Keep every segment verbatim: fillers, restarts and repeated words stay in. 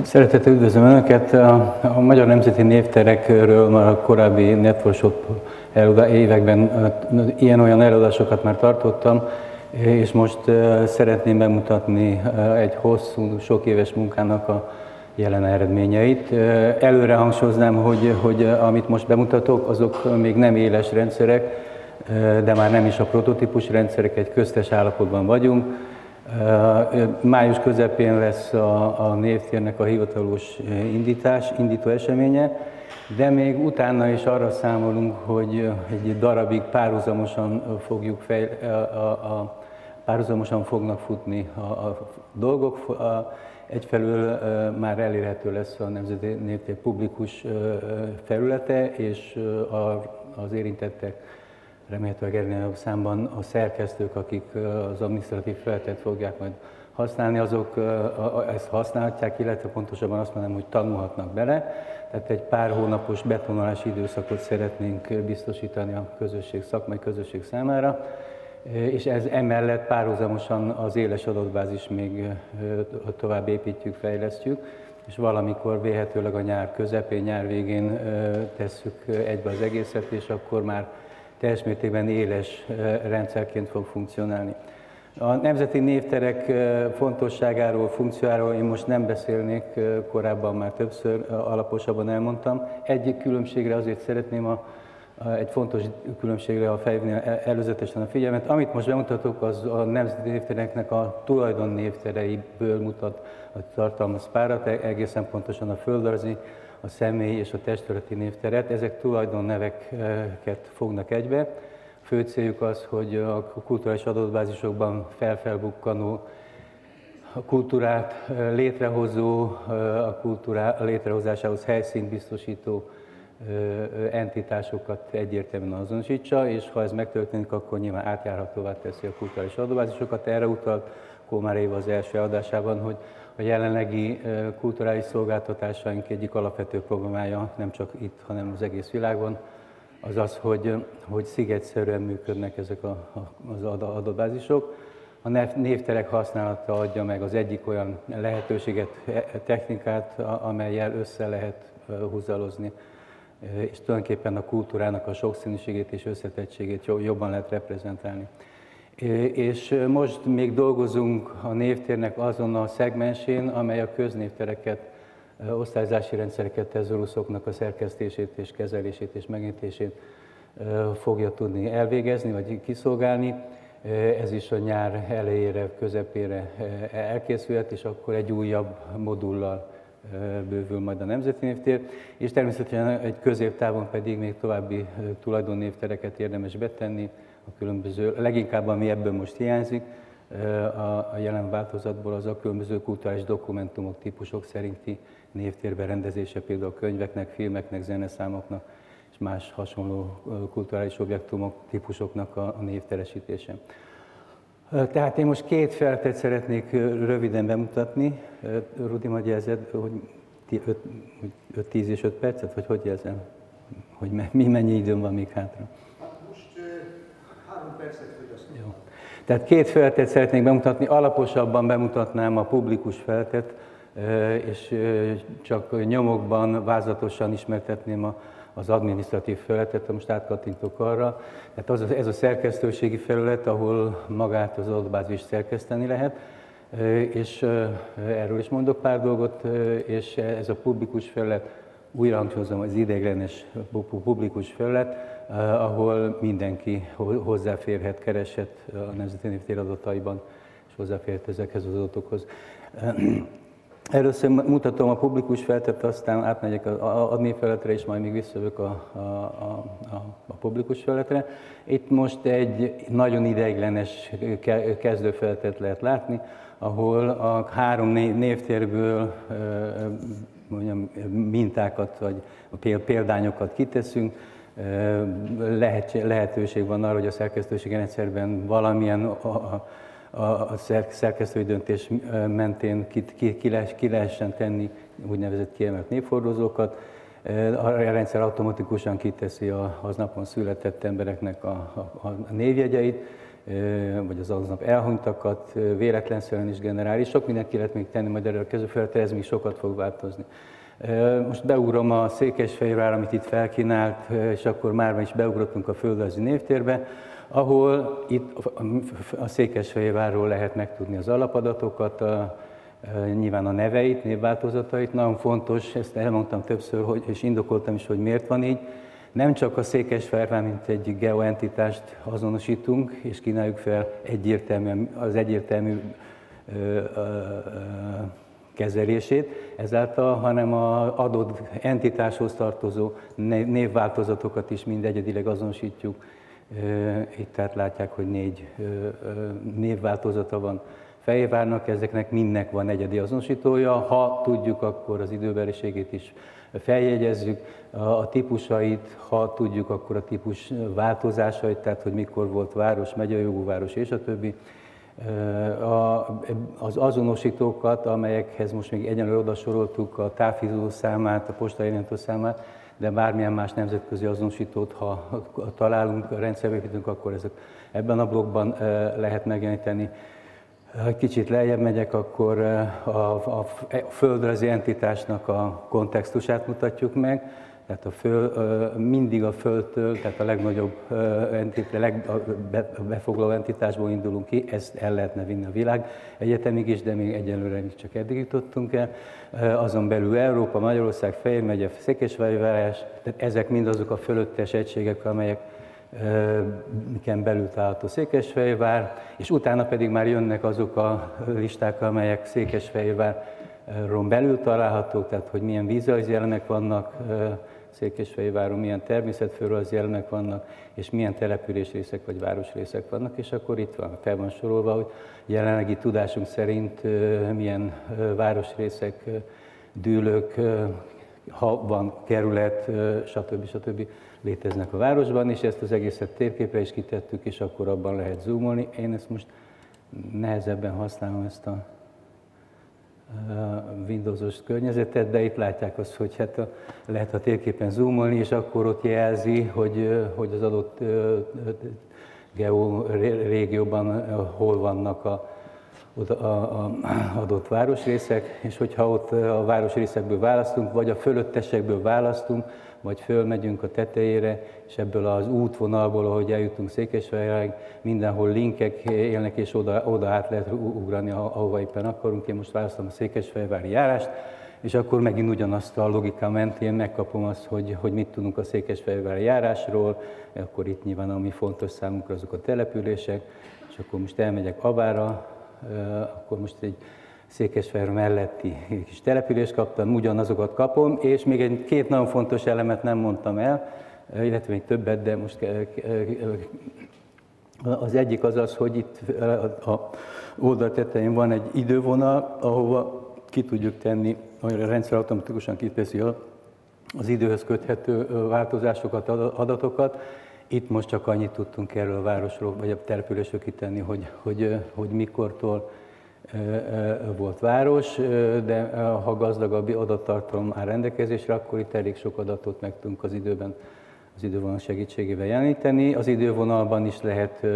Szeretettel üdvözlöm Önöket! A, a Magyar Nemzeti Névterekről már a korábbi Networkshop években ilyen-olyan előadásokat már tartottam, és most szeretném bemutatni egy hosszú, sok éves munkának a jelen eredményeit. Előre hangsúlyoznám, hogy, hogy amit most bemutatok, azok még nem éles rendszerek, de már nem is a prototípus rendszerek, egy köztes állapotban vagyunk. Május közepén lesz a, a névtérnek a hivatalos indítás, indító eseménye, de még utána is arra számolunk, hogy egy darabig párhuzamosan fogjuk fej, a, a, a, párhuzamosan fognak futni a, a dolgok. A, egyfelől már elérhető lesz a Nemzeti Névtér publikus felülete, és az érintettek remélhetőleg egyre nagyobb számban a szerkesztők, akik az adminisztratív felületet fogják majd használni, azok ezt használhatják, illetve pontosabban azt mondom, hogy tanulhatnak bele. Tehát egy pár hónapos betonolási időszakot szeretnénk biztosítani a közösség, szakmai közösség számára, és ez emellett párhuzamosan az éles adatbázis még tovább építjük, fejlesztjük, és valamikor vélhetőleg a nyár közepén, nyár végén tesszük egybe az egészet, és akkor már teljes mértékben éles rendszerként fog funkcionálni. A nemzeti névterek fontosságáról, funkciójáról én most nem beszélnék, korábban már többször alaposabban elmondtam. Egy különbségre azért szeretném, a, a, egy fontos különbségre a felhívni előzetesen a figyelmet. Amit most bemutatok, az a nemzeti névtereknek a tulajdonnévtereiből mutat, a tartalmaz párat, egészen pontosan a földrajzi, a személyi és a testületi névteret. Ezek tulajdonneveket fognak egybe. A fő céljuk az, hogy a kulturális adatbázisokban felfelbukkanó, a kultúrát létrehozó, a kultúrá létrehozásához helyszínt biztosító entitásokat egyértelműen azonosítsa, és ha ez megtörténik, akkor nyilván átjárhatóvá teszi a kulturális adatbázisokat. Erre utalt Kómár Éva az első adásában, hogy a jelenlegi kulturális szolgáltatásaink egyik alapvető problémája, nem csak itt, hanem az egész világon, az az, hogy, hogy szigetszerűen működnek ezek a, az adatbázisok. A névterek használata adja meg az egyik olyan lehetőséget, technikát, amellyel össze lehet húzalozni, és tulajdonképpen a kultúrának a sokszínűségét és összetettségét jobban lehet reprezentálni. És most még dolgozunk a névtérnek azon a szegmensén, amely a köznévtereket, osztályzási rendszereket, tezoruszoknak a szerkesztését és kezelését és megnyitését fogja tudni elvégezni, vagy kiszolgálni. Ez is a nyár elejére, közepére elkészülhet, és akkor egy újabb modullal bővül majd a nemzeti névtér, és természetesen egy középtávon pedig még további tulajdonnévtereket érdemes betenni, a különböző, leginkább ami ebből most hiányzik, a jelen változatból az a különböző kulturális dokumentumok, típusok szerinti névtérberendezése, például a könyveknek, filmeknek, zeneszámoknak és más hasonló kulturális objektumok, típusoknak a névteresítése. Tehát én most két feltételt szeretnék röviden bemutatni. Rudi, majd jelzed, hogy öt-tíz és öt percet, vagy hogy jelzem? Hogy mi mennyi időm van még hátra? Jó. Tehát két felületet szeretnék bemutatni, alaposabban bemutatnám a publikus felületet, és csak nyomokban, vázlatosan ismertetném az adminisztratív felületet, most átkattintok arra. Tehát az, ez a szerkesztőségi felület, ahol magát az adatbázist szerkeszteni lehet, és erről is mondok pár dolgot, és ez a publikus felület, újra hangsúlyozom, az ideiglenes publikus felület, ahol mindenki hozzáférhet, kereshet a Nemzeti Névtér adataiban, és hozzáférhet ezekhez az adatokhoz. Először mutatom a publikus felületet, aztán átmegyek az admin felületre, és majd még visszajövök a, a, a, a publikus felületre. Itt most egy nagyon ideiglenes kezdőfelületet lehet látni, ahol a három névtérből mondjam, mintákat vagy példányokat kiteszünk. Lehetőség van arra, hogy a szerkesztőségi rendszerben valamilyen a, a, a szerkesztői döntés mentén ki, ki, ki, lesz, ki lehessen tenni úgynevezett kiemelt névhordozókat. A rendszer automatikusan kiteszi az napon született embereknek a, a, a névjegyeit, vagy az aznap elhunytakat véletlenszerűen is generál, és sok mindent ki lehet még tenni, majd erre a kezdőfelületre ez még sokat fog változni. Most beugrom a Székesfehérvár, amit itt felkínált, és akkor már is beugrottunk a földrajzi névtérbe, ahol itt a Székesfehérvárról lehet megtudni az alapadatokat, a, nyilván a neveit, névváltozatait. Nagyon fontos, ezt elmondtam többször, hogy, és indokoltam is, hogy miért van így. Nem csak a Székesfehérvár, mint egy geoentitást azonosítunk, és kínáljuk fel egyértelműen, az egyértelmű ö, ö, ö, kezelését ezáltal, hanem az adott entitáshoz tartozó névváltozatokat is mind egyedileg azonosítjuk. Itt tehát látják, hogy négy névváltozata van Fehérvárnak, ezeknek mindnek van egyedi azonosítója. Ha tudjuk, akkor az időbeliségét is feljegyezzük, a típusait, ha tudjuk, akkor a típus változásait, tehát hogy mikor volt város, megyei jogú város és a többi. Az azonosítókat, amelyekhez most még egyenlőre oda soroltuk a távhízó számát, a postajelentő számát, de bármilyen más nemzetközi azonosítót, ha találunk, a rendszerbe építünk, akkor ezek ebben a blokkban lehet megjeleníteni. Kicsit lejjebb megyek, akkor a, a földrajzi entitásnak a kontextusát mutatjuk meg. Tehát a föl, mindig a Földtől, tehát a legnagyobb entitás, a befoglaló entitásból indulunk ki, ezt el lehetne vinni a világ egyetemig is, de még egyelőre csak eddig jutottunk el. Azon belül Európa, Magyarország, Fejér megye, Székesfehérvár, tehát ezek mind azok a fölöttes egységek, amelyek miken belül található Székesfehérvár, és utána pedig már jönnek azok a listák, amelyek Székesfehérváron belül találhatók, tehát hogy milyen vízrajzi jelenek vannak Székesfehérváron, milyen természetföldrajzi jelenek vannak, és milyen településrészek vagy városrészek vannak, és akkor itt van, fel van sorolva, hogy jelenlegi tudásunk szerint milyen városrészek, dűlők, ha van kerület, stb. stb. Léteznek a városban, és ezt az egészet térképre is kitettük, és akkor abban lehet zoomolni. Én ezt most nehezebben használom, ezt a Windowsos környezetet, de itt látják azt, hogy hát a, lehet a térképen zoomolni, és akkor ott jelzi, hogy, hogy az adott georégióban hol vannak a, a, a adott városrészek, és hogyha ott a városrészekből választunk, vagy a fölöttesekből választunk, vagy fölmegyünk a tetejére, és ebből az útvonalból, ahogy eljutunk Székesfehérvárig, mindenhol linkek élnek, és oda, oda át lehet ugrani, ahova éppen akarunk. Én most választom a székesfehérvári járást, és akkor megint ugyanazt a logika mentén megkapom azt, hogy, hogy mit tudunk a székesfehérvári járásról, akkor itt nyilván ami fontos számunkra azok a települések, és akkor most elmegyek Avára, akkor most egy Székesfehérvár melletti kis települést kaptam, ugyanazokat kapom, és még egy két nagyon fontos elemet nem mondtam el, illetve még többet, de most az egyik az az, hogy itt a oldal tetején van egy idővonal, ahova ki tudjuk tenni, a rendszer automatikusan kiteszi az időhöz köthető változásokat, adatokat. Itt most csak annyit tudtunk erről a városról, vagy a településről kitenni, hogy, hogy, hogy mikortól volt város, de ha gazdagabb adattartalom áll rendelkezésre, akkor itt elég sok adatot meg tudunk az időben, az idővonal segítségével jeleníteni. Az idővonalban is lehet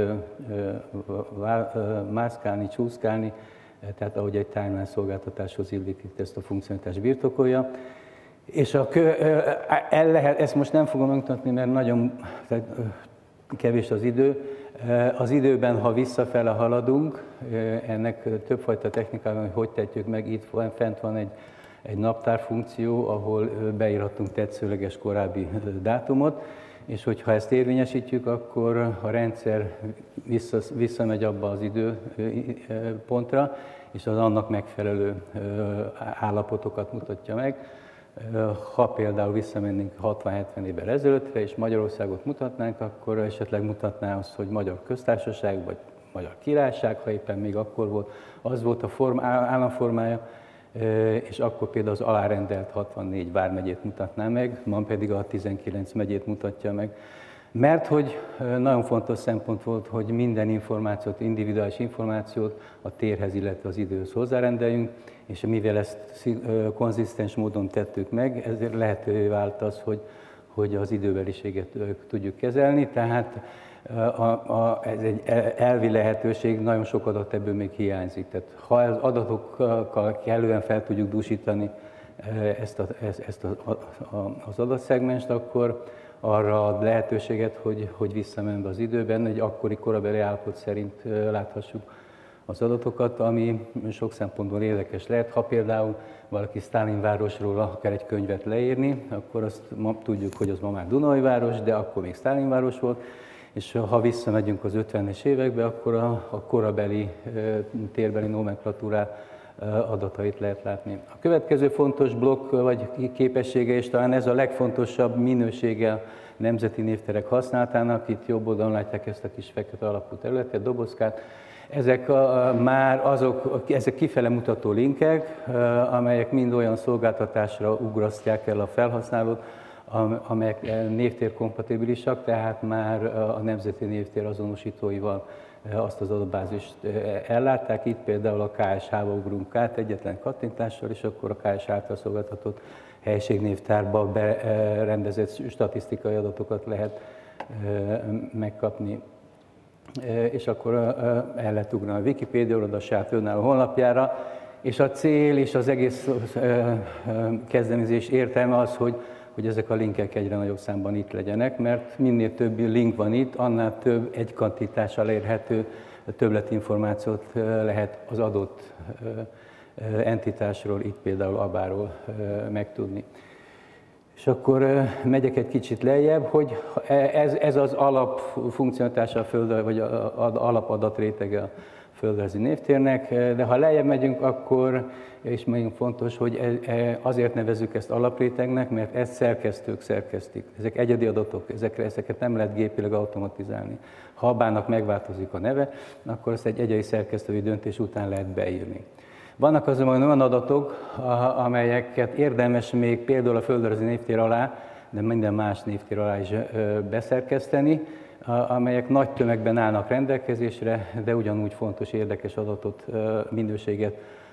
mászkálni, csúszkálni, tehát ahogy egy timeline szolgáltatáshoz illik, itt ezt a funkcionalitást birtokolja. És a kö, el lehet, ezt most nem fogom megmutatni, mert nagyon tehát kevés az idő. Az időben, ha visszafele haladunk, ennek többfajta technikában, hogy hogy tetjük meg, itt fent van egy, egy naptárfunkció, ahol beírhatunk tetszőleges korábbi dátumot, és hogyha ezt érvényesítjük, akkor a rendszer vissza, visszamegy abba az időpontra, és az annak megfelelő állapotokat mutatja meg. Ha például visszamennénk hatvan-hetven évvel ezelőttre, és Magyarországot mutatnánk, akkor esetleg mutatná azt, hogy Magyar Köztársaság, vagy Magyar Királyság, ha éppen még akkor volt, az volt a form, államformája, és akkor például az alárendelt hatvannégy vármegyét mutatná meg, ma pedig a tizenkilenc megyét mutatja meg. Mert hogy nagyon fontos szempont volt, hogy minden információt, individuális információt a térhez, illetve az időhöz hozzárendeljünk, és mivel ezt konzisztens módon tettük meg, ezért lehetővé vált az, hogy, hogy az időbeliséget tudjuk kezelni. Tehát A, a, ez egy elvi lehetőség, nagyon sok adat ebből még hiányzik. Tehát ha az adatokkal kellően fel tudjuk dúsítani ezt, a, ezt a, a, az adatszegmest, akkor arra ad lehetőséget, hogy, hogy visszamenve az időben, egy akkori korabeli állapot szerint láthassuk az adatokat, ami sok szempontból érdekes lehet. Ha például valaki Sztálin városról akar egy könyvet leírni, akkor azt ma tudjuk, hogy az ma már Dunai város, de akkor még Sztálin város volt, és ha visszamegyünk az ötvenes évekbe, akkor a, a korabeli térbeli nomenklatúrá adatait lehet látni. A következő fontos blokk vagy képessége, és talán ez a legfontosabb minősége a nemzeti névterek használatának, itt jobb oldalon látják ezt a kis fekete alapú területet, dobozkát. Ezek a, már azok, ezek kifele mutató linkek, amelyek mind olyan szolgáltatásra ugrasztják el a felhasználót, amelyek névtérkompatibilisak, tehát már a nemzeti névtér azonosítóival azt az adatbázist ellátták. Itt például a ká es há-ba ugrunk át egyetlen kattintással, és akkor a ká es há által szolgáltatott helységnévtárba berendezett statisztikai adatokat lehet megkapni. És akkor el lehet ugrani a Wikipédia oda a saját önálló honlapjára, és a cél és az egész kezdeményezés értelme az, hogy hogy ezek a linkek egyre nagyobb számban itt legyenek, mert minél több link van itt, annál több egy kattintással érhető többletinformációt lehet az adott entitásról, itt például Abáról megtudni. És akkor megyek egy kicsit lejjebb, hogy ez, ez az alapfunkcionalitása a föld, vagy az alapadatrétege a földrajzi névtérnek, de ha lejjebb megyünk, akkor, és nagyon fontos, hogy azért nevezzük ezt alaprétegnek, mert ezt szerkesztők szerkesztik. Ezek egyedi adatok, ezekre, ezeket nem lehet gépileg automatizálni. Ha Abának megváltozik a neve, akkor ezt egy egyedi szerkesztői döntés után lehet beírni. Vannak azonban olyan adatok, amelyeket érdemes még például a földrajzi névtér alá, de minden más névtér alá is beszerkeszteni, amelyek nagy tömegben állnak rendelkezésre, de ugyanúgy fontos, érdekes adatot, minőséget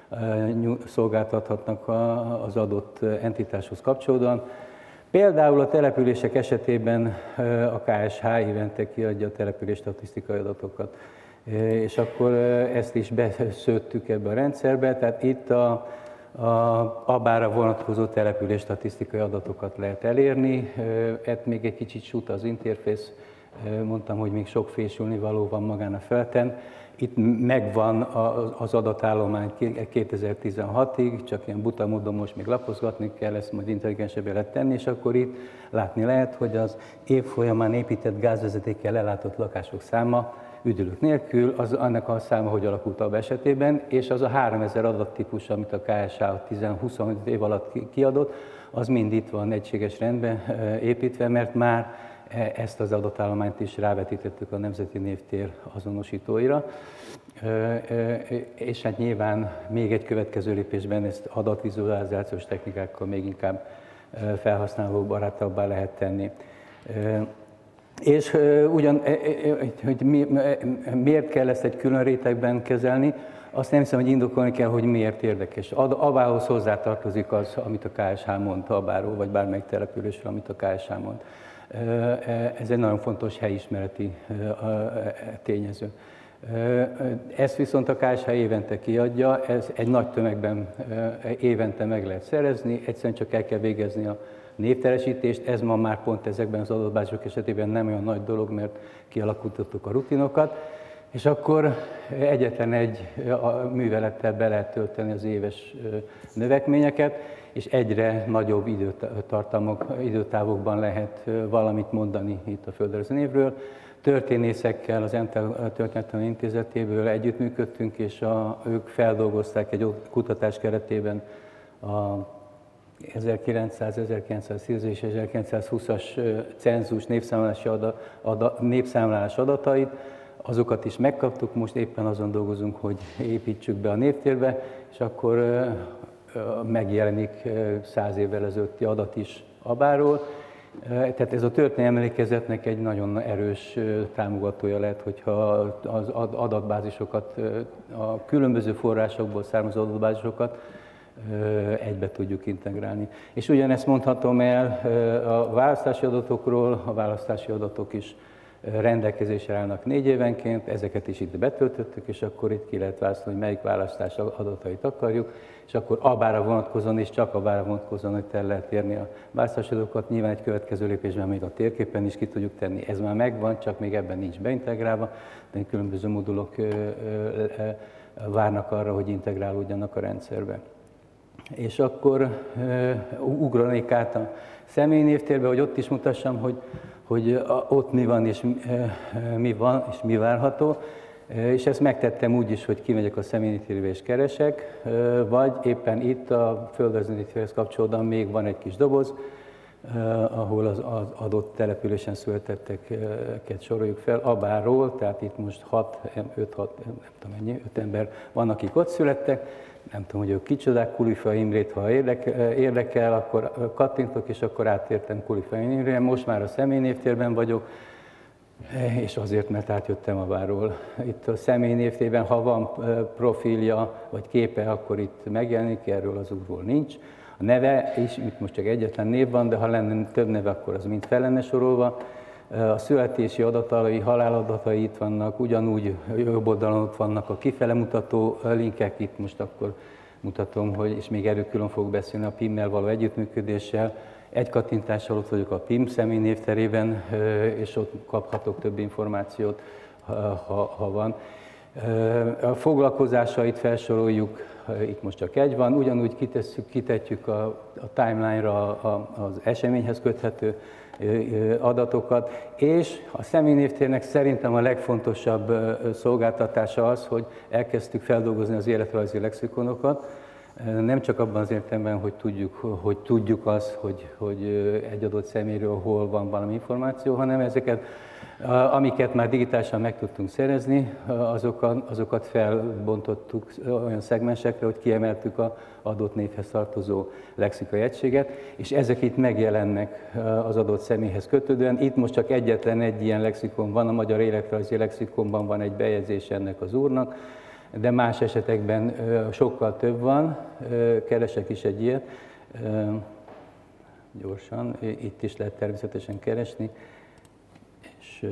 szolgáltathatnak az adott entitáshoz kapcsolódóan. Például a települések esetében a ká es há évente kiadja a település statisztikai adatokat, és akkor ezt is beszőttük ebbe a rendszerbe, tehát itt a, a Abára vonatkozó település statisztikai adatokat lehet elérni. Ezt még egy kicsit sut az interfész, mondtam, hogy még sok fésülni való van magán a felten. Itt megvan az adatállomány kétezer-tizenhatig, csak ilyen buta módon most még lapozgatni kell, ezt majd intelligensebbé lehet tenni, és akkor itt látni lehet, hogy az év folyamán épített gázvezetékkel ellátott lakások száma üdülők nélkül, az annak a száma, hogy alakult Abba esetében, és az a háromezer adattípus, amit a ká es há tíz-huszonöt év alatt kiadott, az mind itt van egységes rendben építve, mert már ezt az adatállományt is rávetítettük a nemzeti névtér azonosítóira, és hát nyilván még egy következő lépésben ezt adatvizualizációs technikákkal még inkább felhasználóbarátabbá lehet tenni. És ugyan, hogy mi, miért kell ezt egy külön rétegben kezelni, azt nem hiszem, hogy indokolni kell, hogy miért érdekes. Abához hozzátartozik az, amit a ká es há mond Abáról, vagy bármelyik településről, amit a ká es há mond. Ez egy nagyon fontos helyismereti tényező. Ezt viszont a ká es há évente kiadja, ez egy nagy tömegben évente meg lehet szerezni, egyszerűen csak el kell végezni a névteresítést, ez ma már pont ezekben az adatbázisok esetében nem olyan nagy dolog, mert kialakultattuk a rutinokat, és akkor egyetlen egy művelettel be lehet tölteni az éves növekményeket, és egyre nagyobb időtartamok, időtávokban lehet valamit mondani itt a földrajzi névről. Történészekkel, az ENTEL Történettudományi Intézetéből együttműködtünk, és a, ők feldolgozták egy kutatás keretében a ezerkilencszáz, ezerkilencszáztíz és ezerkilencszázhúszas cenzus népszámlálási ada, ada, népszámlálás adatait, azokat is megkaptuk, most éppen azon dolgozunk, hogy építsük be a névtérbe, és akkor megjelenik száz évvel ezelőtti adat is Abáról. Tehát ez a történelmi emlékezetnek egy nagyon erős támogatója lehet, hogyha az adatbázisokat, a különböző forrásokból származó adatbázisokat egybe tudjuk integrálni. És ugyanezt mondhatom el a választási adatokról, a választási adatok is rendelkezésre állnak négy évenként, ezeket is itt betöltöttük, és akkor itt ki lehet választani, hogy melyik választás adatait akarjuk, és akkor abára vonatkozóan és csak abára vonatkozóan, hogy el lehet érni a választási adatokat. Nyilván egy következő lépésben még a térképen is ki tudjuk tenni. Ez már megvan, csak még ebben nincs beintegrálva, de különböző modulok várnak arra, hogy integrálódjanak a rendszerbe. És akkor ugranék át a személynévtérbe, hogy ott is mutassam, hogy, hogy ott mi van és mi van és mi várható. És ezt megtettem úgy is, hogy kimegyek a személynévtérbe és keresek, vagy éppen itt a földrajzi kapcsolódóan még van egy kis doboz, ahol az adott településen születetteket soroljuk fel, abáról, tehát itt most hat, öt, hat, nem tudom mennyi, öt ember van, akik ott születtek, nem tudom, hogy ők kicsodák, Kulifa Imrét, ha érdekel, érdekel, akkor kattintok, és akkor átértem Kulifa Imrére. Most már a személynévtérben vagyok, és azért, mert átjöttem abáról. Itt a személynévtérben, ha van profilja vagy képe, akkor itt megjelenik, erről az úrról nincs. A neve is, itt most csak egyetlen név van, de ha lenne több neve, akkor az mind fel lenne sorolva. A születési adatai, haláladatai itt vannak, ugyanúgy jobb oldalon ott vannak a kifele mutató linkek, itt most akkor mutatom, hogy, és még erről külön fogok beszélni a pim-mel való együttműködéssel. Egy kattintással ott vagyok a pim személynévterében, és ott kaphatok több információt, ha, ha van. A foglalkozásait felsoroljuk, itt most csak egy van, ugyanúgy kitesszük, kitetjük a, a timeline-ra az eseményhez köthető adatokat, és a személynévtérnek szerintem a legfontosabb szolgáltatása az, hogy elkezdtük feldolgozni az életrajzi lexikonokat, nem csak abban az értelemben, hogy tudjuk, hogy tudjuk azt, hogy, hogy egy adott személyről hol van valami információ, hanem ezeket, amiket már digitálisan meg tudtunk szerezni, azokat, azokat felbontottuk olyan szegmensekre, hogy kiemeltük az adott névhez tartozó lexikai egységet, és ezek itt megjelennek az adott személyhez kötődően. Itt most csak egyetlen egy ilyen lexikon van, a magyar életrajzi lexikonban van egy bejegyzés ennek az úrnak, de más esetekben sokkal több van, keresek is egy ilyet, gyorsan, itt is lehet természetesen keresni, és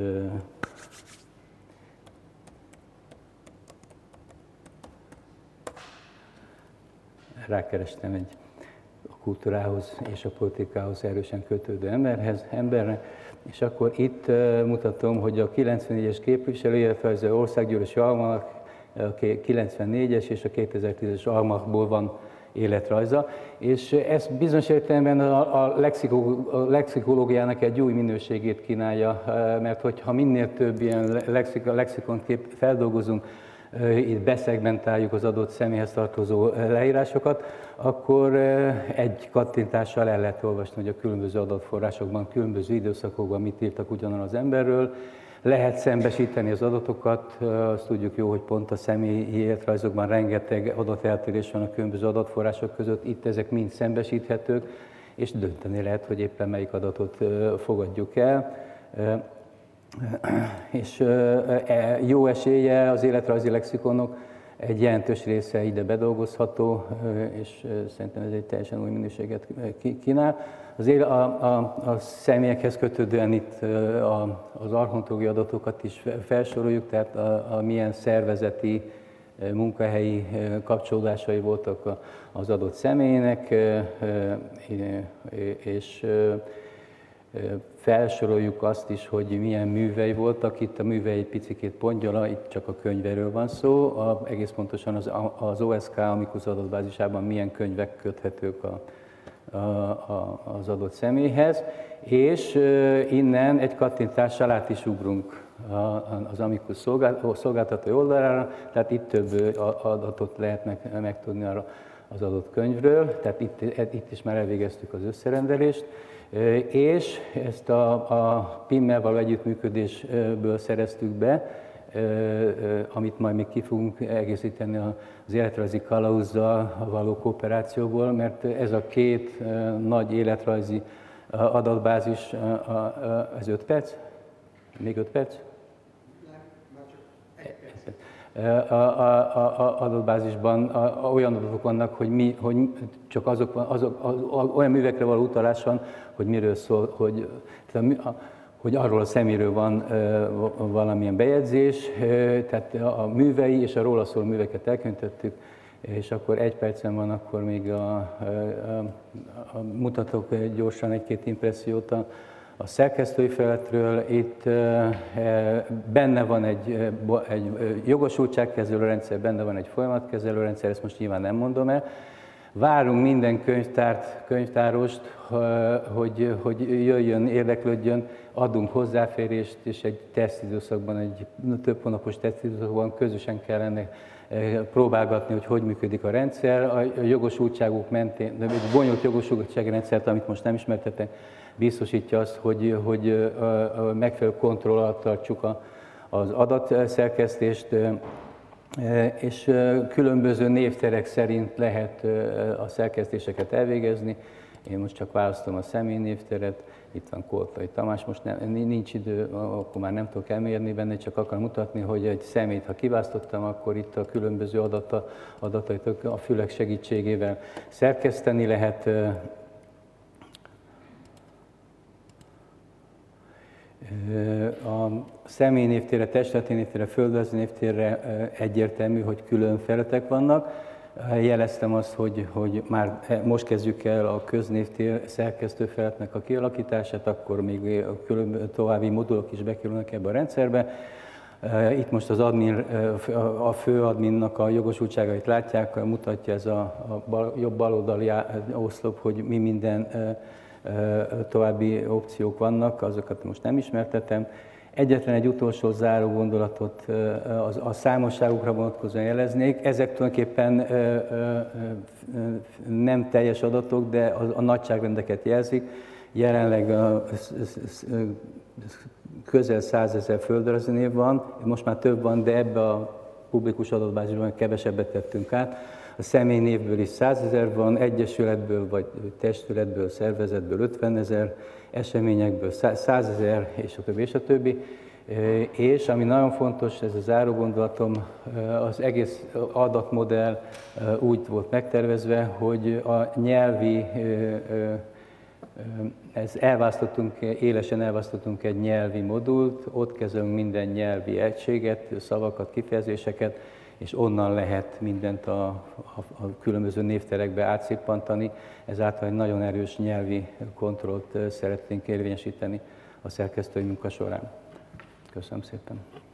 rákerestem egy a kultúrához és a politikához erősen kötődő emberhez, emberre, és akkor itt mutatom, hogy a kilencvennégyes képviselő, illetve az országgyűlési almanak a kilencvennégyes és a kétezer-tízes almakból van életrajza, és ez bizonyos értelemben a, a, lexikó, a lexikológiának egy új minőségét kínálja, mert hogyha minél több ilyen lexik, lexikont kép feldolgozunk, itt beszegmentáljuk az adott személyhez tartozó leírásokat, akkor egy kattintással el lehet olvasni, hogy a különböző adatforrásokban, különböző időszakokban mit írtak ugyanan az emberről. Lehet szembesíteni az adatokat, azt tudjuk jó, hogy pont a személyi életrajzokban rengeteg adateltérés van a különböző adatforrások között, itt ezek mind szembesíthetők, és dönteni lehet, hogy éppen melyik adatot fogadjuk el. És jó eséllyel az életrajzi lexikonok egy jelentős része ide bedolgozható, és szerintem ez egy teljesen új minőséget kínál. Azért a, a, a személyekhez kötődően itt a, az archontológiai adatokat is felsoroljuk, tehát a, a milyen szervezeti, munkahelyi kapcsolódásai voltak az adott személynek, és felsoroljuk azt is, hogy milyen művei voltak. Itt a művei egy picikét pontgyala, itt csak a könyvéről van szó, a, egész pontosan az, az o es ká Amicus adatbázisában milyen könyvek köthetők a, a, a, az adott személyhez, és innen egy kattintással át is ugrunk az Amicus szolgáltató oldalára, tehát itt több adatot lehet meg, megtudni arra az adott könyvről, tehát itt, itt is már elvégeztük az összerendelést, és ezt a, a pim-mel való együttműködésből szereztük be, amit majd még ki fogunk egészíteni az életrajzi kalauzzal való kooperációból, mert ez a két nagy életrajzi adatbázis, ez öt perc? Még öt perc? A, a, a adatbázisban a, a, olyan adatok vannak, hogy, mi, hogy csak azok, azok az, olyan művekre való utalás van, hogy miről szól, hogy, a, hogy arról a személyről van valamilyen bejegyzés, tehát a művei és a róla szóló műveket elkülönítettük, és akkor egy percen van, akkor még a, a, a, mutatok gyorsan egy-két impressziót a, a szerkesztői feletről. Itt e, benne van egy, egy jogosultságkezelő rendszer, benne van egy folyamatkezelő rendszer, ezt most nyilván nem mondom el. Várunk minden könyvtárt, könyvtárost, hogy, hogy jöjjön, érdeklődjön, adunk hozzáférést, és egy tesztidőszakban, egy több hónapos tesztidőszakban közösen kellene próbálgatni, hogy hogy működik a rendszer. A jogosultságok mentén, de egy bonyolult jogosultsági rendszert, amit most nem ismertetek, biztosítja azt, hogy, hogy a megfelelő kontroll alatt tartsuk az adatszerkesztést, és különböző névterek szerint lehet a szerkesztéseket elvégezni. Én most csak választom a személynévteret, itt van Koltai Tamás, most nem, nincs idő, akkor már nem tudok elmérni benne, csak akarom mutatni, hogy egy személyt, ha kiválasztottam, akkor itt a különböző adata, adatait a fülek segítségével szerkeszteni lehet. A személynévtérre, testületi névtérre, földrajzi névtérre egyértelmű, hogy külön felületek vannak. Jeleztem azt, hogy, hogy már most kezdjük el a köznévtér szerkesztő felületnek a kialakítását, akkor még a külön, további modulok is bekerülnek ebbe a rendszerbe. Itt most az admin, a főadminnak a jogosultságait látják, mutatja ez a, a bal, jobb baloldali oszlop, hogy mi minden további opciók vannak, azokat most nem ismertetem. Egyetlen egy utolsó záró gondolatot a számosságukra vonatkozóan jeleznék. Ezek tulajdonképpen nem teljes adatok, de a nagyságrendeket jelzik. Jelenleg közel százezer földrajzi név van, most már több van, de ebbe a publikus adatbázisban kevesebbet tettünk át. A személynévből is százezer van, egyesületből vagy testületből, szervezetből ötvenezer, eseményekből százezer, és a többi, és a többi. És ami nagyon fontos, ez a záró gondolatom, az egész adatmodell úgy volt megtervezve, hogy a nyelvi, ez elválasztottunk, élesen elválasztottunk egy nyelvi modult, ott kezelünk minden nyelvi egységet, szavakat, kifejezéseket, és onnan lehet mindent a, a, a különböző névterekbe átszippantani. Ezáltal egy nagyon erős nyelvi kontrollt szeretnénk érvényesíteni a szerkesztői munka során. Köszönöm szépen!